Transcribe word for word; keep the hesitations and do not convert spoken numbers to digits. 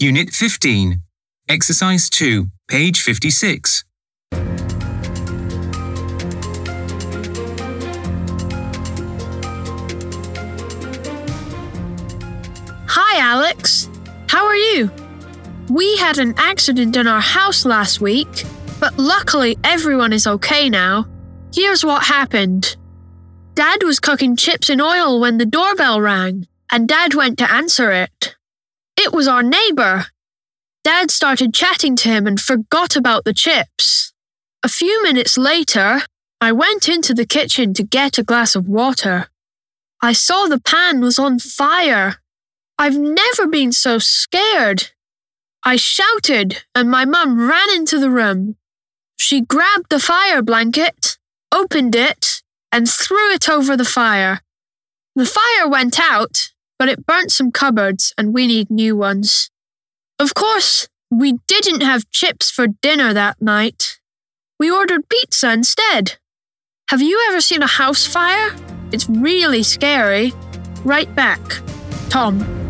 Unit fifteen, Exercise two, page fifty-six. Hi, Alex. How are you? We had an accident in our house last week, but luckily everyone is okay now. Here's what happened. Dad was cooking chips in oil when the doorbell rang, and Dad went to answer it. It was our neighbor. Dad started chatting to him and forgot about the chips. A few minutes later, I went into the kitchen to get a glass of water. I saw the pan was on fire. I've never been so scared. I shouted, and my mum ran into the room. She grabbed the fire blanket, opened it, and threw it over the fire. The fire went out, but it burnt some cupboards and we need new ones. Of course, we didn't have chips for dinner that night. We ordered pizza instead. Have you ever seen a house fire? It's really scary. Right back, Tom.